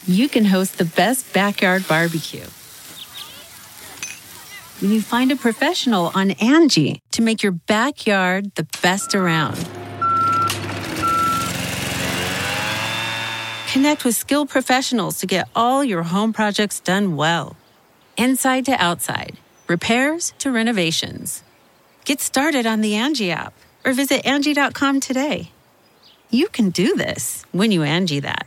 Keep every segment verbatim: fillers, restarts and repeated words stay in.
you can host the best backyard barbecue. When you find a professional on Angie to make your backyard the best around. Connect with skilled professionals to get all your home projects done well. Inside to outside, repairs to renovations. Get started on the Angie app or visit Angie dot com today. You can do this when you Angie that.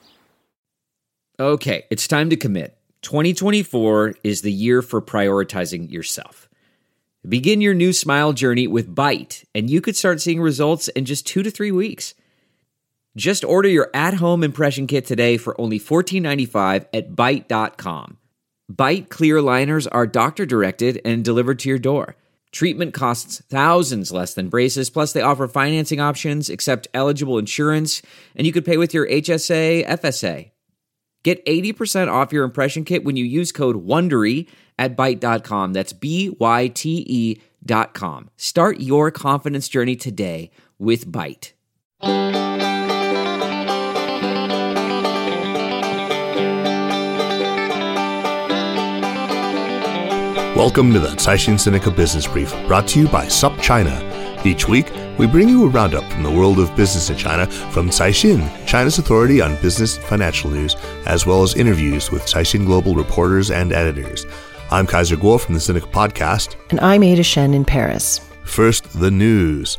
Okay, it's time to commit. twenty twenty-four is the year for prioritizing yourself. Begin your new smile journey with Byte, and you could start seeing results in just two to three weeks. Just order your at-home impression kit today for only fourteen ninety-five at byte dot com. Byte clear aligners are doctor-directed and delivered to your door. Treatment costs thousands less than braces, plus they offer financing options, accept eligible insurance, and you could pay with your H S A, F S A. Get eighty percent off your impression kit when you use code WONDERY at byte dot com. That's B Y T E dot com. Start your confidence journey today with Byte. Welcome to the Caixin Sinica Business Brief, brought to you by SupChina. Each week, we bring you a roundup from the world of business in China from Caixin, China's authority on business and financial news, as well as interviews with Caixin Global reporters and editors. I'm Kaiser Kuo from the Sinica Podcast. And I'm Ada Shen in Paris. First, the news.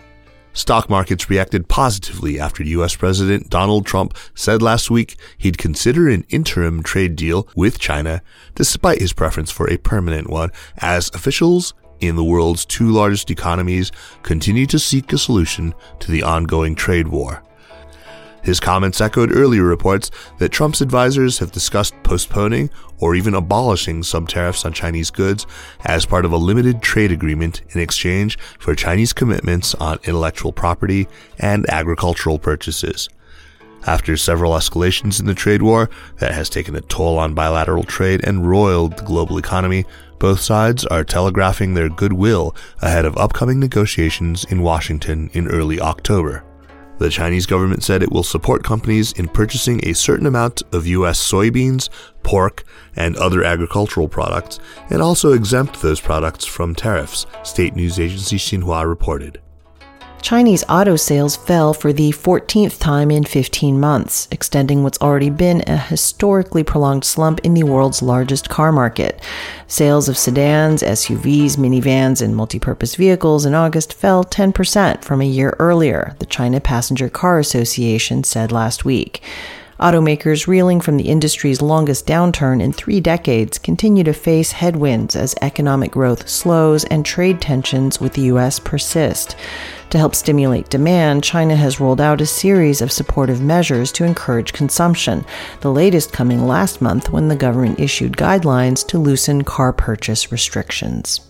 Stock markets reacted positively after U S President Donald Trump said last week he'd consider an interim trade deal with China, despite his preference for a permanent one, as officials in the world's two largest economies continue to seek a solution to the ongoing trade war. His comments echoed earlier reports that Trump's advisors have discussed postponing or even abolishing some tariffs on Chinese goods as part of a limited trade agreement in exchange for Chinese commitments on intellectual property and agricultural purchases. After several escalations in the trade war that has taken a toll on bilateral trade and roiled the global economy, both sides are telegraphing their goodwill ahead of upcoming negotiations in Washington in early October. The Chinese government said it will support companies in purchasing a certain amount of U S soybeans, pork, and other agricultural products, and also exempt those products from tariffs, state news agency Xinhua reported. Chinese auto sales fell for the fourteenth time in fifteen months, extending what's already been a historically prolonged slump in the world's largest car market. Sales of sedans, S U Vs, minivans, and multipurpose vehicles in August fell ten percent from a year earlier, the China Passenger Car Association said last week. Automakers reeling from the industry's longest downturn in three decades continue to face headwinds as economic growth slows and trade tensions with the U S persist. To help stimulate demand, China has rolled out a series of supportive measures to encourage consumption, the latest coming last month when the government issued guidelines to loosen car purchase restrictions.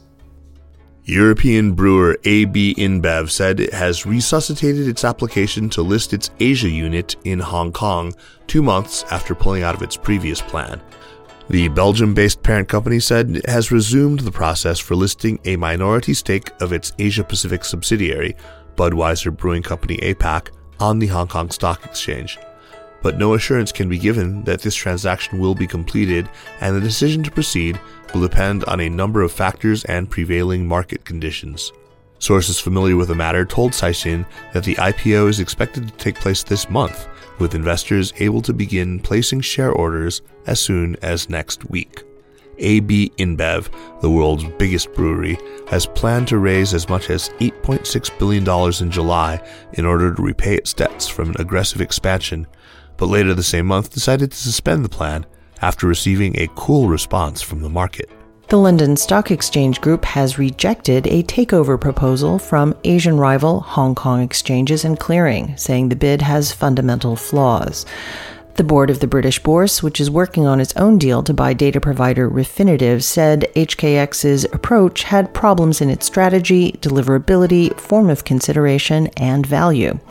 European brewer A B InBev said it has resuscitated its application to list its Asia unit in Hong Kong two months after pulling out of its previous plan. The Belgium-based parent company said it has resumed the process for listing a minority stake of its Asia-Pacific subsidiary, Budweiser Brewing Company A PAC, on the Hong Kong Stock Exchange. But no assurance can be given that this transaction will be completed, and the decision to proceed will depend on a number of factors and prevailing market conditions. Sources familiar with the matter told Caixin that the I P O is expected to take place this month, with investors able to begin placing share orders as soon as next week. A B InBev, the world's biggest brewery, has planned to raise as much as eight point six billion dollars in July in order to repay its debts from an aggressive expansion, but later the same month decided to suspend the plan after receiving a cool response from the market. The London Stock Exchange Group has rejected a takeover proposal from Asian rival Hong Kong Exchanges and Clearing, saying the bid has fundamental flaws. The board of the British Bourse, which is working on its own deal to buy data provider Refinitiv, said H K X's approach had problems in its strategy, deliverability, form of consideration, and value.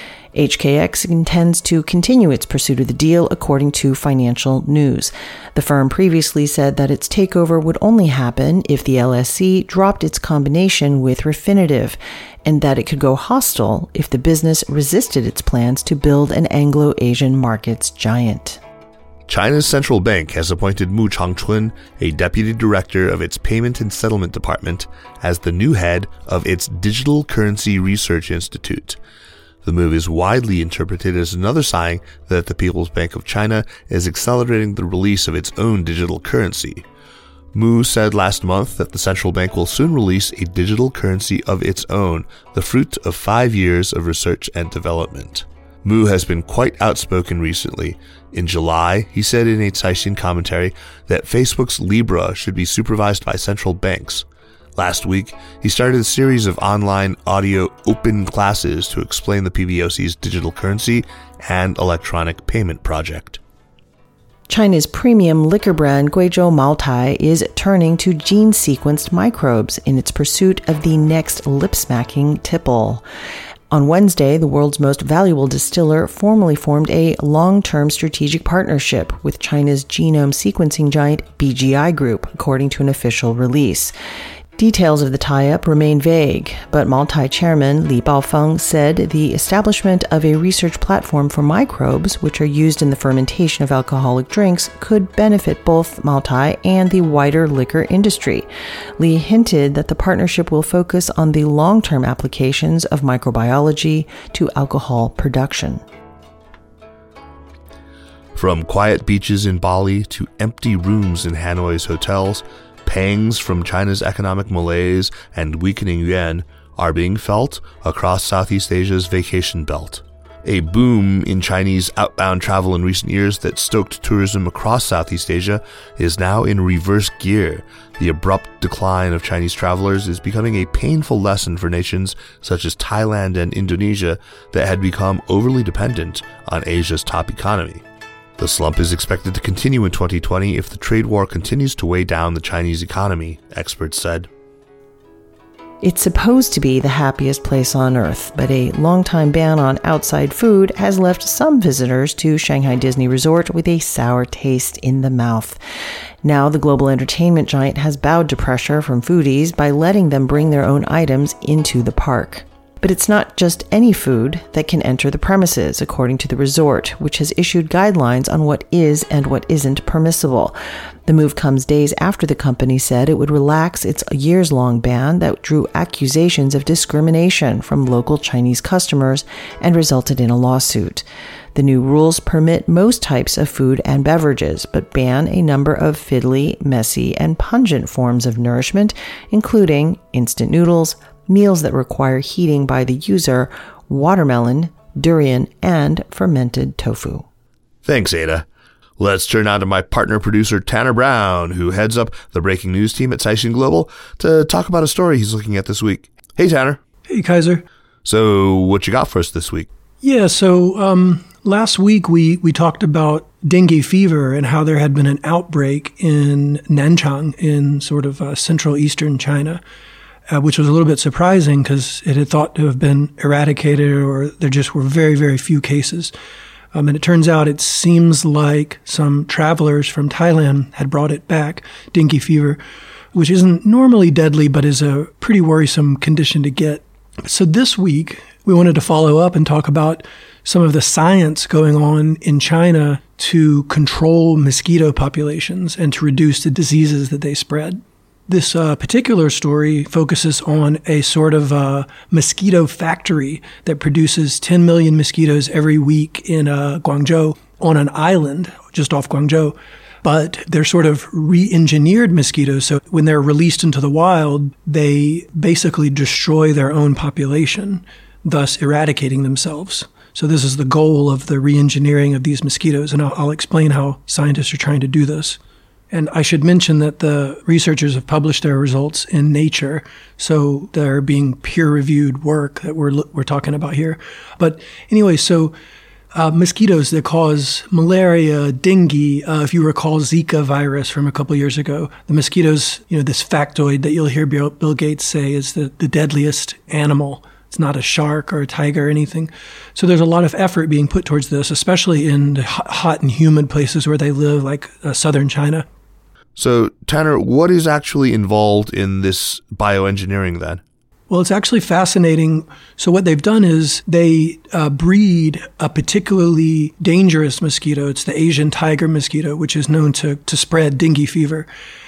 H K X intends to continue its pursuit of the deal, according to Financial News. The firm previously said that its takeover would only happen if the L S E dropped its combination with Refinitiv, and that it could go hostile if the business resisted its plans to build an Anglo-Asian markets giant. China's central bank has appointed Mu Changchun, a deputy director of its Payment and Settlement Department, as the new head of its Digital Currency Research Institute. The move is widely interpreted as another sign that the People's Bank of China is accelerating the release of its own digital currency. Mu said last month that the central bank will soon release a digital currency of its own, the fruit of five years of research and development. Mu has been quite outspoken recently. In July, he said in a Caixin commentary that Facebook's Libra should be supervised by central banks. Last week, he started a series of online audio open classes to explain the P B O C's digital currency and electronic payment project. China's premium liquor brand Guizhou Maotai is turning to gene-sequenced microbes in its pursuit of the next lip-smacking tipple. On Wednesday, the world's most valuable distiller formally formed a long-term strategic partnership with China's genome sequencing giant B G I Group, according to an official release. Details of the tie-up remain vague, but Maotai chairman Li Baofeng said the establishment of a research platform for microbes, which are used in the fermentation of alcoholic drinks, could benefit both Maotai and the wider liquor industry. Li hinted that the partnership will focus on the long-term applications of microbiology to alcohol production. From quiet beaches in Bali to empty rooms in Hanoi's hotels, pangs from China's economic malaise and weakening yuan are being felt across Southeast Asia's vacation belt. A boom in Chinese outbound travel in recent years that stoked tourism across Southeast Asia is now in reverse gear. The abrupt decline of Chinese travelers is becoming a painful lesson for nations such as Thailand and Indonesia that had become overly dependent on Asia's top economy. The slump is expected to continue in twenty twenty if the trade war continues to weigh down the Chinese economy, experts said. It's supposed to be the happiest place on earth, but a long-time ban on outside food has left some visitors to Shanghai Disney Resort with a sour taste in the mouth. Now the global entertainment giant has bowed to pressure from foodies by letting them bring their own items into the park. But it's not just any food that can enter the premises, according to the resort, which has issued guidelines on what is and what isn't permissible. The move comes days after the company said it would relax its years-long ban that drew accusations of discrimination from local Chinese customers and resulted in a lawsuit. The new rules permit most types of food and beverages, but ban a number of fiddly, messy, and pungent forms of nourishment, including instant noodles, meals that require heating by the user, watermelon, durian, and fermented tofu. Thanks, Ada. Let's turn now to my partner producer, Tanner Brown, who heads up the breaking news team at Caixin Global, to talk about a story he's looking at this week. Hey, Tanner. Hey, Kaiser. So what you got for us this week? Yeah, so um, last week we, we talked about dengue fever and how there had been an outbreak in Nanchang in sort of uh, central eastern China. Uh, which was a little bit surprising because it had thought to have been eradicated, or there just were very, very few cases. Um, and it turns out it seems like some travelers from Thailand had brought it back, dengue fever, which isn't normally deadly, but is a pretty worrisome condition to get. So this week, we wanted to follow up and talk about some of the science going on in China to control mosquito populations and to reduce the diseases that they spread. This uh, particular story focuses on a sort of uh, mosquito factory that produces ten million mosquitoes every week in uh, Guangzhou on an island just off Guangzhou. But they're sort of re-engineered mosquitoes. So when they're released into the wild, they basically destroy their own population, thus eradicating themselves. So this is the goal of the re-engineering of these mosquitoes. And I'll, I'll explain how scientists are trying to do this. And I should mention that the researchers have published their results in Nature, so they're being peer-reviewed work that we're we're talking about here. But anyway, so uh, mosquitoes that cause malaria, dengue, uh, if you recall Zika virus from a couple years ago, the mosquitoes, you know, this factoid that you'll hear Bill, Bill Gates say is the, the deadliest animal. It's not a shark or a tiger or anything. So there's a lot of effort being put towards this, especially in the hot and humid places where they live, like uh, southern China. So, Tanner, what is actually involved in this bioengineering then? Well, it's actually fascinating. So what they've done is they uh, breed a particularly dangerous mosquito. It's the Asian tiger mosquito, which is known to, to spread dengue fever.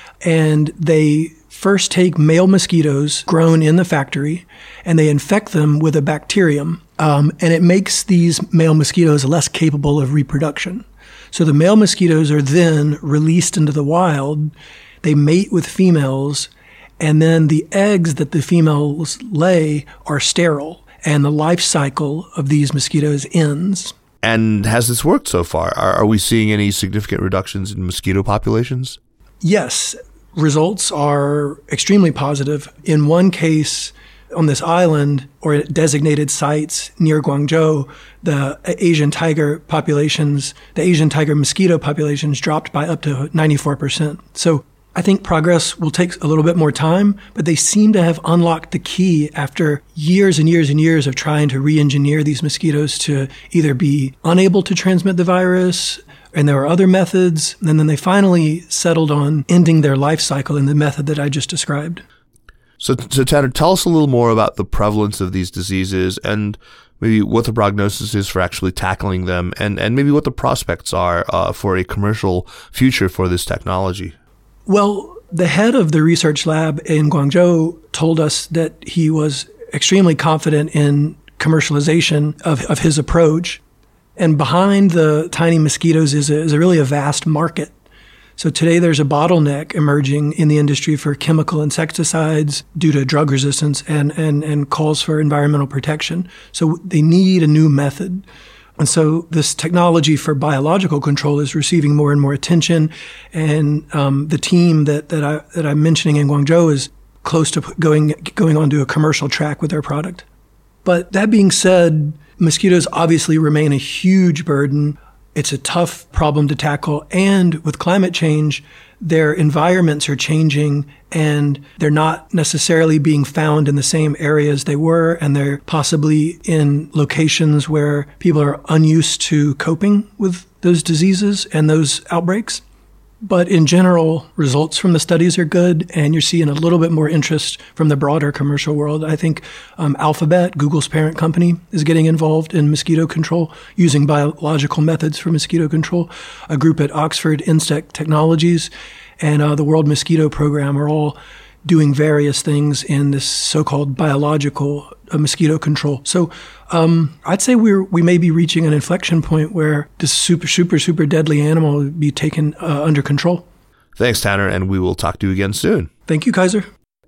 And they first take male mosquitoes grown in the factory, and they infect them with a bacterium. Um, and it makes these male mosquitoes less capable of reproduction. So the male mosquitoes are then released into the wild. They mate with females, and then the eggs that the females lay are sterile, and the life cycle of these mosquitoes ends. And has this worked so far? Are, are we seeing any significant reductions in mosquito populations? Yes. Results are extremely positive. In one case, on this island or at designated sites near Guangzhou, the Asian tiger populations, the Asian tiger mosquito populations dropped by up to ninety-four percent. So I think progress will take a little bit more time, but they seem to have unlocked the key after years and years and years of trying to re-engineer these mosquitoes to either be unable to transmit the virus, and there are other methods, and then they finally settled on ending their life cycle in the method that I just described. So, so Tanner, tell us a little more about the prevalence of these diseases and maybe what the prognosis is for actually tackling them, and, and maybe what the prospects are uh, for a commercial future for this technology. Well, the head of the research lab in Guangzhou told us that he was extremely confident in commercialization of, of his approach. And behind the tiny mosquitoes is, a, is a really a vast market. So today there's a bottleneck emerging in the industry for chemical insecticides due to drug resistance and, and, and calls for environmental protection. So they need a new method. And so this technology for biological control is receiving more and more attention. And um, the team that, that, I, that I'm mentioning in Guangzhou is close to going, going on to a commercial track with their product. But that being said, mosquitoes obviously remain a huge burden. It's a tough problem to tackle. And with climate change, their environments are changing and they're not necessarily being found in the same areas they were. And they're possibly in locations where people are unused to coping with those diseases and those outbreaks. But in general, results from the studies are good, and you're seeing a little bit more interest from the broader commercial world. I think um, Alphabet, Google's parent company, is getting involved in mosquito control, using biological methods for mosquito control. A group at Oxford Insect Technologies and uh, the World Mosquito Program are all doing various things in this so-called biological uh, mosquito control. So um, I'd say we're, we may be reaching an inflection point where this super, super, super deadly animal will be taken uh, under control. Thanks, Tanner, and we will talk to you again soon. Thank you, Kaiser.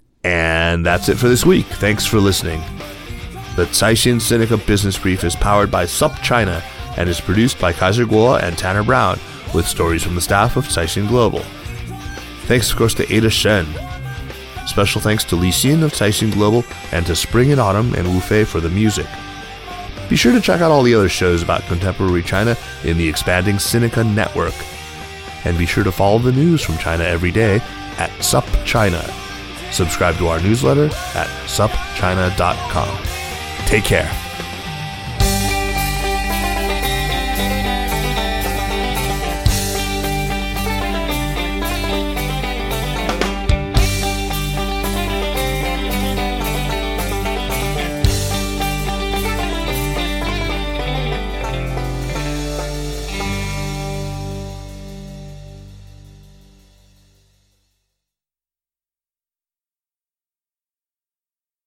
And that's it for this week. Thanks for listening. The Caixin Sinica Business Brief is powered by SupChina and is produced by Kaiser Kuo and Tanner Brown, with stories from the staff of Caixin Global. Thanks, of course, to Ada Shen. Special thanks to Li Xin of Caixin Global and to Spring and Autumn and Wu Fei for the music. Be sure to check out all the other shows about contemporary China in the expanding Sinica network. And be sure to follow the news from China every day at SupChina. Subscribe to our newsletter at sup china dot com. Take care.